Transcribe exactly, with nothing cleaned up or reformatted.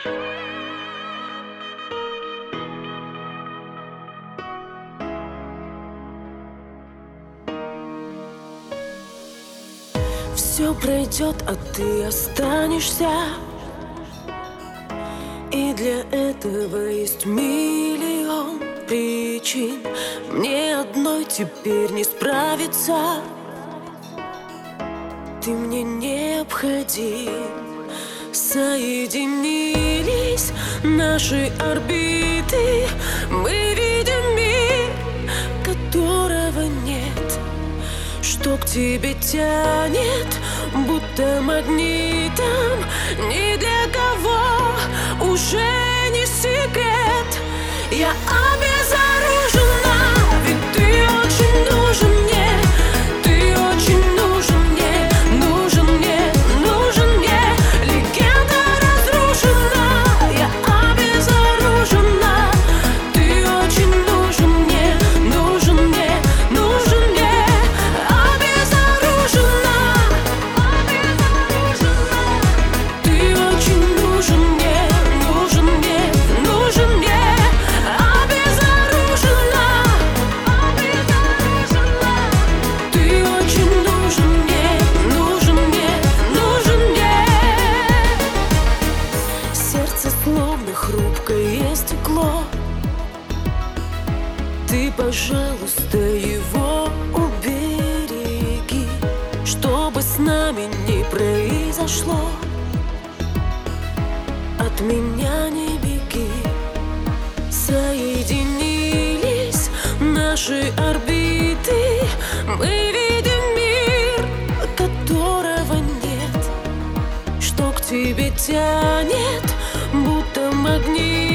Все пройдет, а ты останешься. И для этого есть миллион причин. Мне одной теперь не справиться. Ты мне необходим. Соединились наши орбиты. Мы видим мир, которого нет, что к тебе тянет, будто магнитом. Ни для кого уже не секрет. Я обезоружена, ведь ты очень нужен мне. Ты очень нужен мне, нужен мне, нужен мне. Легенда разрушена, я обезоружена. Ты очень нужен мне, нужен мне, нужен мне. Обезоружена, обезоружена. Ты очень нужен мне, нужен мне, нужен мне. Обезоружена, обезоружена. Ты очень нужен мне, нужен мне, нужен мне. Сердце словно хрупкое стекло. Ты, пожалуйста, его убереги, чтобы с нами не произошло. От меня не беги. Соединились наши орбиты. Мы видим мир, которого нет, что к тебе тянет, будто магнит.